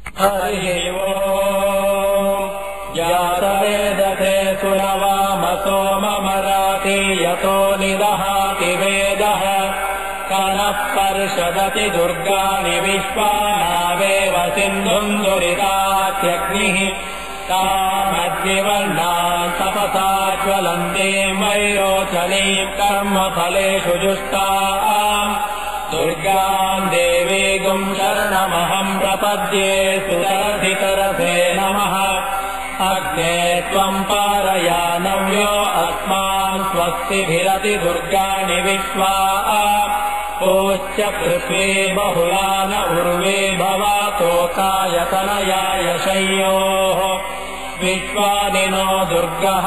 हरिः ओम् जातवेदसे सुरवामसो ममराति यतो निदहाति वेदः कनः पर्षदति दुर्गाणि विश्वानावेव सिन्धुम् दुरितात्यग्निः तामग्निवर्णान् तपसा ज्वलन्तीम् वैरोचनीम् कर्मफलेषु जुष्टाम् दुर्गाम् देवीगुम् शरणमहम् प्रपद्ये सुतरधितरसे नमः अग्ने त्वम् पारयानव्यो अस्मान् स्वस्तिभिरति दुर्गाणि विश्वा ओश्च पृथ्वी बहुलान उर्वे भवातोकायतनयाय शय्योः विश्वानिनो दुर्गः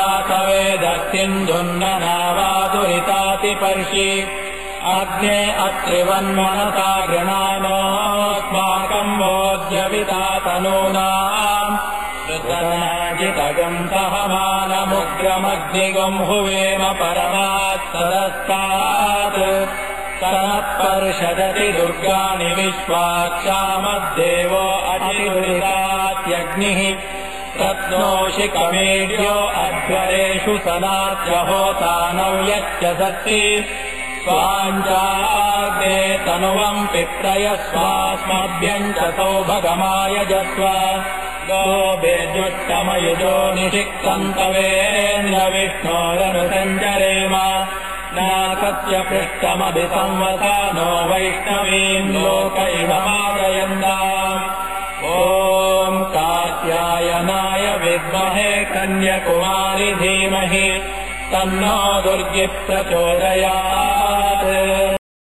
जातवेदस्सिन्धुन्ननावादुरितातिपर्षि अग्ने अत्रिवन्मनसा गृणानोऽस्माकम् वोद्यविता तनूनाम् ऋतनाजितगम् सहमानमुग्रमग्निगम् हुवेम परमात्तरस्तात् तनःपर्षदति दुर्गाणि विश्वाक्षामद्देवो अतिदुरितात्यग्निः रत्नोषि कमेड्यो अध्वरेषु सनात्यहोतानव्यच्च सत्ति स्वाञ्चाग्ने तनुवम् पिप्रयस्वास्मभ्यम् च सौभगमायजस्व गोभिर्जुष्टमयुजो निषिक्तन्तवेन्द्रविष्णोरनुसञ्चरेम नाकस्य पृष्ठमभिसंवसानो वैष्णवीम् लोक इव मादयन्ताम् ॐ कात्यायनाय विद्महे कन्यकुमारि धीमहि तन्नो दुर्गिः प्रचोदयात्।